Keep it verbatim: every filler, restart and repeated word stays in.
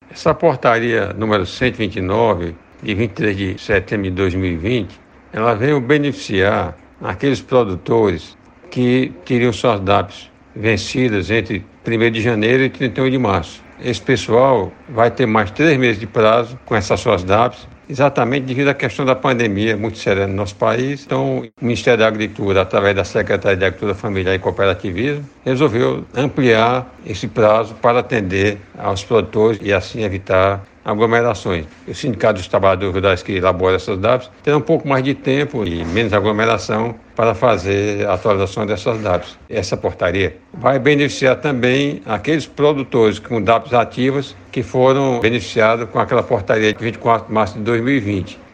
Essa portaria número cento e vinte e nove, de vinte e três de setembro de dois mil e vinte, ela veio beneficiar aqueles produtores que teriam suas D A Ps vencidas entre primeiro de janeiro e trinta e um de março. Esse pessoal vai ter mais três meses de prazo com essas suas D A Ps, exatamente devido à questão da pandemia muito séria no nosso país. Então, o Ministério da Agricultura, através da Secretaria de Agricultura Familiar e Cooperativismo, resolveu ampliar esse prazo para atender aos produtores e assim evitar aglomerações. O Sindicato dos Trabalhadores Rurais que elabora essas D A Ps terá um pouco mais de tempo e menos aglomeração para fazer a atualização dessas D A Ps. Essa portaria vai beneficiar também aqueles produtores com D A Ps ativas que foram beneficiados com aquela portaria de vinte e quatro de março de dois mil e vinte.